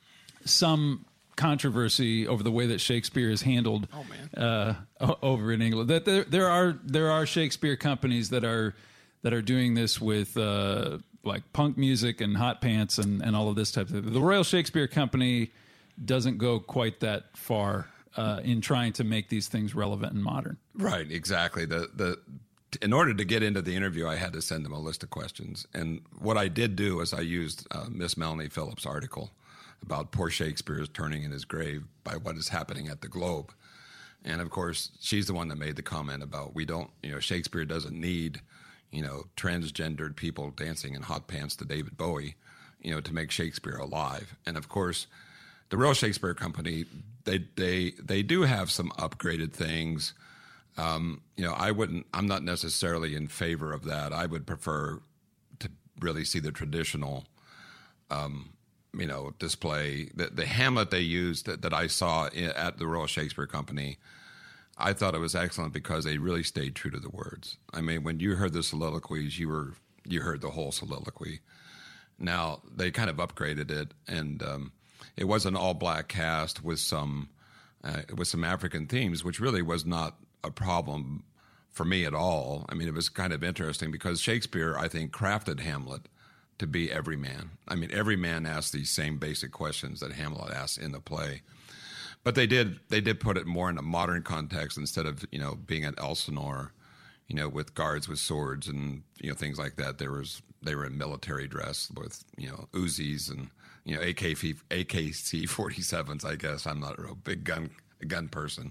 some controversy over the way that Shakespeare is handled oh, man. Uh, o- over in England. That there, there are there are Shakespeare companies that are that are doing this with uh, like punk music and hot pants and, and all of this type of thing. The Royal Shakespeare Company doesn't go quite that far uh, in trying to make these things relevant and modern. Right, exactly. The the in order to get into the interview, I had to send them a list of questions, and what I did do is I used uh, Miss Melanie Phillips' article about poor Shakespeare is turning in his grave by what is happening at the Globe. And of course, she's the one that made the comment about we don't, you know, Shakespeare doesn't need, you know, transgendered people dancing in hot pants to David Bowie, you know, to make Shakespeare alive. And of course, the Royal Shakespeare Company, they they they do have some upgraded things. Um, you know, I wouldn't, I'm not necessarily in favor of that. I would prefer to really see the traditional um you know, display. The, the Hamlet they used that, that I saw in, at the Royal Shakespeare Company, I thought it was excellent because they really stayed true to the words. I mean, when you heard the soliloquies, you were you heard the whole soliloquy. Now, they kind of upgraded it, and um, it was an all-black cast with some uh, with some African themes, which really was not a problem for me at all. I mean, it was kind of interesting because Shakespeare, I think, crafted Hamlet to be every man. I mean, every man asked these same basic questions that Hamlet asked in the play. But they did they did put it more in a modern context instead of, you know, being at Elsinore, you know, with guards with swords and, you know, things like that. There was they were in military dress with, you know, Uzis and, you know, A K C forty-sevens, I guess. I'm not a real big gun gun person.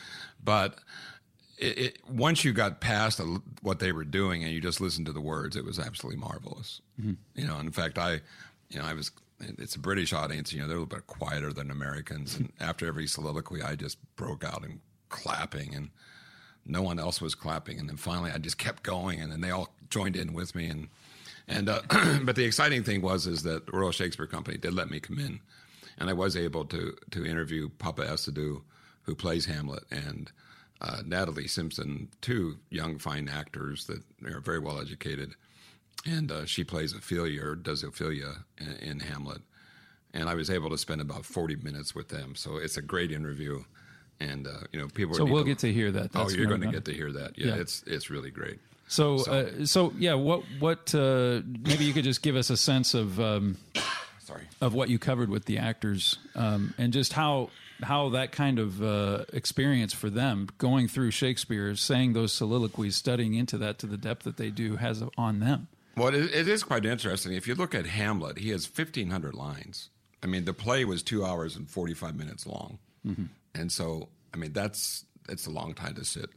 But It, it, once you got past the, what they were doing and you just listened to the words, it was absolutely marvelous. Mm-hmm. You know, in fact, I, you know, I was. It's a British audience. You know, they're a little bit quieter than Americans. And after every soliloquy, I just broke out in clapping, and no one else was clapping. And then finally, I just kept going, and then they all joined in with me. And and uh, but the exciting thing was is that the Royal Shakespeare Company did let me come in, and I was able to to interview Papa Essadu, who plays Hamlet, and Uh, Natalie Simpson, two young, fine actors that are very well educated. And uh, she plays Ophelia, or does Ophelia in, in Hamlet. And I was able to spend about forty minutes with them. So it's a great interview. And, uh, you know, people... So we'll to, get to hear that. That's oh, you're going to done. get to hear that. Yeah, yeah, it's it's really great. So, so, uh, so yeah, what, what uh, maybe you could just give us a sense of... Um, sorry. Of what you covered with the actors um, and just how... how that kind of uh, experience for them, going through Shakespeare, saying those soliloquies, studying into that to the depth that they do, has on them. Well, it, it is quite interesting. If you look at Hamlet, he has fifteen hundred lines. I mean, the play was two hours and forty-five minutes long. Mm-hmm. And so, I mean, that's it's a long time to sit.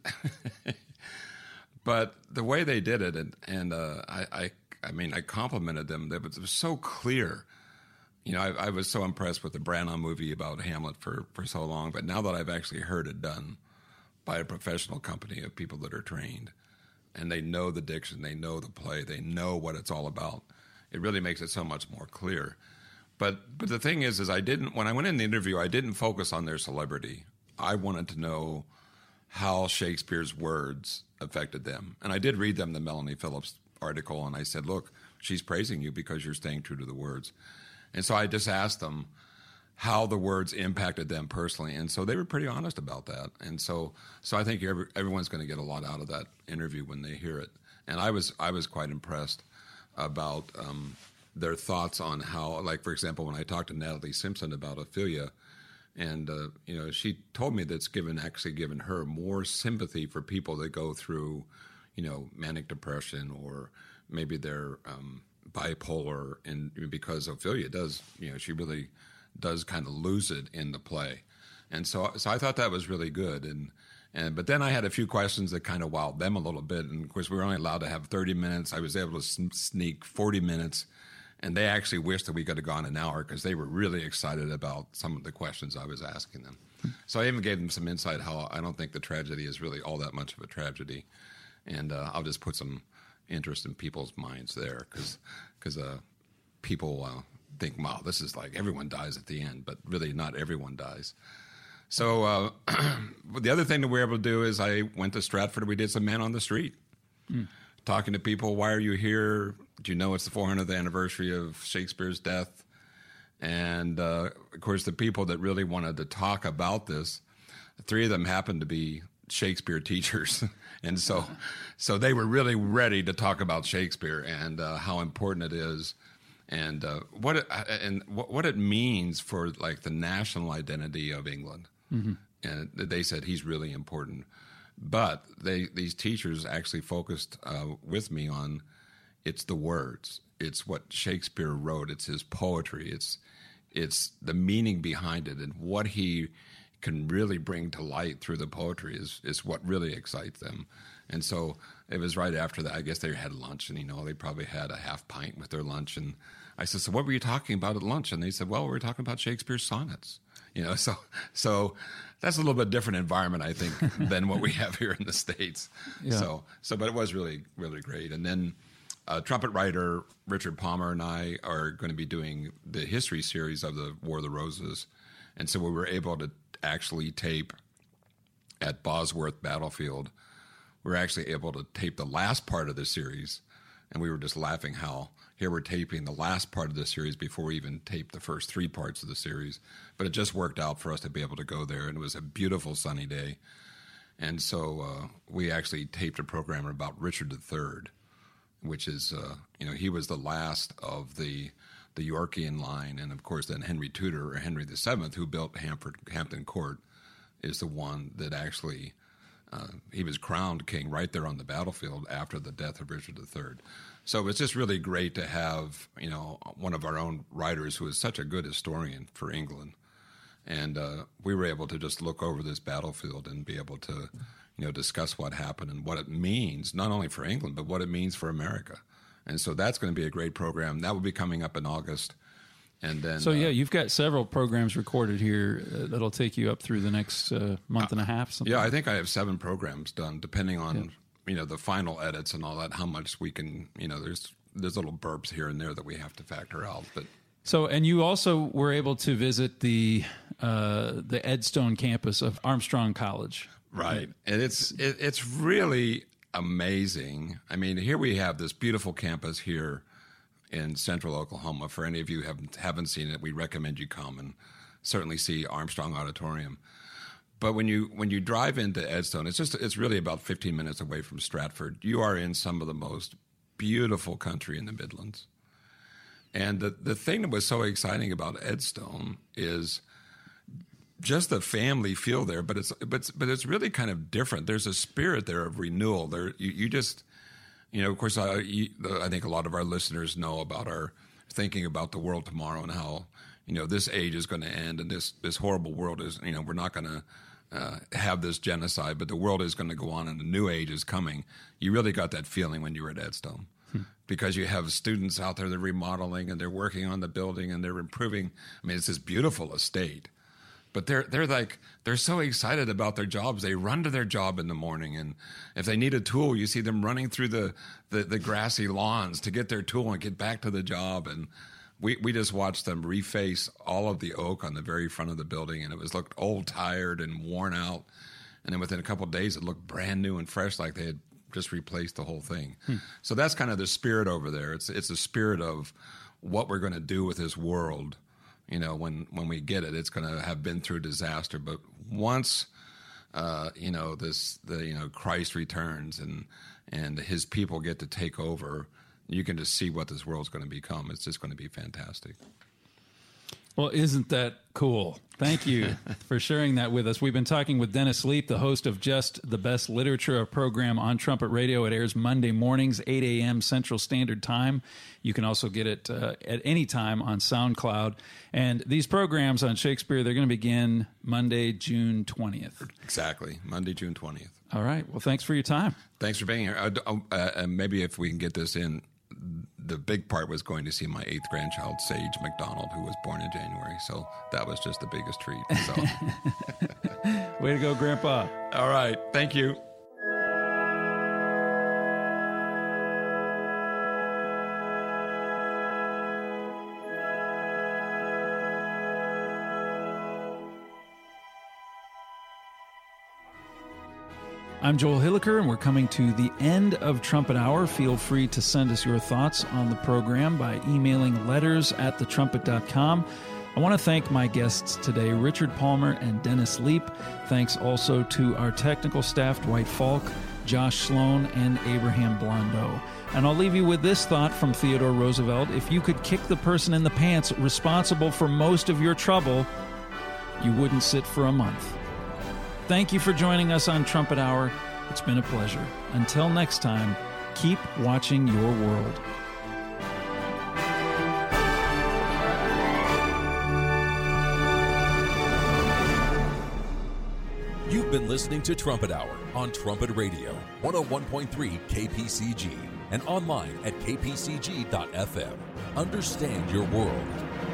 But the way they did it, and, and uh, I, I, I mean, I complimented them. It was, it was so clear. You know, I, I was so impressed with the Branagh movie about Hamlet for, for so long, but now that I've actually heard it done by a professional company of people that are trained, and they know the diction, they know the play, they know what it's all about, it really makes it so much more clear. But but the thing is, is I didn't, when I went in the interview, I didn't focus on their celebrity. I wanted to know how Shakespeare's words affected them. And I did read them the Melanie Phillips article, and I said, look, she's praising you because you're staying true to the words. And so I just asked them how the words impacted them personally, and so they were pretty honest about that. And so, so I think every, everyone's going to get a lot out of that interview when they hear it. And I was, I was quite impressed about um, their thoughts on how, like for example, when I talked to Natalie Simpson about Ophelia, and uh, you know, she told me that's given actually given her more sympathy for people that go through, you know, manic depression or maybe they're um, bipolar, and because Ophelia does, you know, she really does kind of lose it in the play. And so so I thought that was really good. And and but then I had a few questions that kind of wowed them a little bit. And of course, we were only allowed to have thirty minutes. I was able to sneak forty minutes. And they actually wished that we could have gone an hour because they were really excited about some of the questions I was asking them. So I even gave them some insight how I don't think the tragedy is really all that much of a tragedy. And uh, I'll just put some interest in people's minds there, because because uh, people uh, think, wow, this is like everyone dies at the end, but really not everyone dies. So uh, the other thing that we were able to do is I went to Stratford and we did some man on the street, mm. talking to people. Why are you here? Do you know it's the four hundredth anniversary of Shakespeare's death? And, uh, of course, the people that really wanted to talk about this, three of them happened to be Shakespeare teachers. And so so they were really ready to talk about Shakespeare and uh, how important it is and uh, what it, and what, what it means for, like, the national identity of England. Mm-hmm. And they said he's really important. But they these teachers actually focused uh, with me on it's the words. It's what Shakespeare wrote. It's his poetry. It's it's the meaning behind it, and what he can really bring to light through the poetry is is what really excites them. And so it was right after that. I guess they had lunch, and you know they probably had a half pint with their lunch. And I said, "So what were you talking about at lunch?" And they said, "Well, we were talking about Shakespeare's sonnets." You know, so so that's a little bit different environment, I think, than what we have here in the States. Yeah. So so, but it was really really great. And then. Uh, trumpet writer Richard Palmer and I are going to be doing the history series of the War of the Roses. And so we were able to actually tape at Bosworth Battlefield. We were actually able to tape the last part of the series. And we were just laughing how here we're taping the last part of the series before we even taped the first three parts of the series. But it just worked out for us to be able to go there. And it was a beautiful sunny day. And so uh, we actually taped a program about Richard the Third. Which is, uh, you know, he was the last of the the Yorkian line. And, of course, then Henry Tudor, or Henry the Seventh, who built Hampford, Hampton Court, is the one that actually, uh, he was crowned king right there on the battlefield after the death of Richard the Third. So it's just really great to have, you know, one of our own writers who is such a good historian for England. And uh, we were able to just look over this battlefield and be able to, you know, discuss what happened and what it means, not only for England, but what it means for America. And so that's going to be a great program. That will be coming up in August. And then, so, yeah, uh, you've got several programs recorded here uh, that'll take you up through the next uh, month and a half. Something yeah, like I think I have seven programs done, depending on, yeah. you know, the final edits and all that, how much we can, you know, there's there's little burps here and there that we have to factor out. But So, and you also were able to visit the uh, the Edstone campus of Armstrong College. Right. And it's it, it's really amazing. I mean, here we have this beautiful campus here in central Oklahoma. For any of you who haven't, haven't seen it, we recommend you come and certainly see Armstrong Auditorium. But when you when you drive into Edstone, it's just it's really about fifteen minutes away from Stratford. You are in some of the most beautiful country in the Midlands. And the, the thing that was so exciting about Edstone is just the family feel there, but it's but but it's really kind of different. There's a spirit there of renewal. There, you, you just, you know, of course, I, you, I think a lot of our listeners know about our thinking about the world tomorrow and how, you know, this age is going to end and this this horrible world is, you know, we're not going to uh, have this genocide, but the world is going to go on and a new age is coming. You really got that feeling when you were at Edstone. Hmm. Because you have students out there that are remodeling and they're working on the building and they're improving. I mean, it's this beautiful estate. But they're they're like they're so excited about their jobs. They run to their job in the morning, and if they need a tool, you see them running through the, the, the grassy lawns to get their tool and get back to the job. And we, we just watched them reface all of the oak on the very front of the building, and it was looked old, tired, and worn out. And then within a couple of days, it looked brand new and fresh, like they had just replaced the whole thing. Hmm. So that's kind of the spirit over there. It's it's the spirit of what we're going to do with this world. You know, when, when we get it, it's going to have been through disaster. But once, uh, you know, this the you know Christ returns and and His people get to take over, you can just see what this world's going to become. It's just going to be fantastic. Well, isn't that cool? Thank you for sharing that with us. We've been talking with Dennis Leap, the host of Just the Best Literature, a program on Trumpet Radio. It airs Monday mornings, eight a.m. Central Standard Time. You can also get it uh, at any time on SoundCloud. And these programs on Shakespeare, they're going to begin Monday, June twentieth. Exactly, Monday, June twentieth. All right. Well, thanks for your time. Thanks for being here. Uh, uh, maybe if we can get this in, the big part was going to see my eighth grandchild, Sage McDonald, who was born in January. So that was just the biggest treat. So. Way to go, Grandpa. All right. Thank you. I'm Joel Hilliker, and we're coming to the end of Trumpet Hour. Feel free to send us your thoughts on the program by emailing letters at the trumpet dot com. I want to thank my guests today, Richard Palmer and Dennis Leap. Thanks also to our technical staff, Dwight Falk, Josh Sloan, and Abraham Blondeau. And I'll leave you with this thought from Theodore Roosevelt. If you could kick the person in the pants responsible for most of your trouble, you wouldn't sit for a month. Thank you for joining us on Trumpet Hour. It's been a pleasure. Until next time, keep watching your world. You've been listening to Trumpet Hour on Trumpet Radio, one oh one point three K P C G, and online at k p c g dot f m. Understand your world.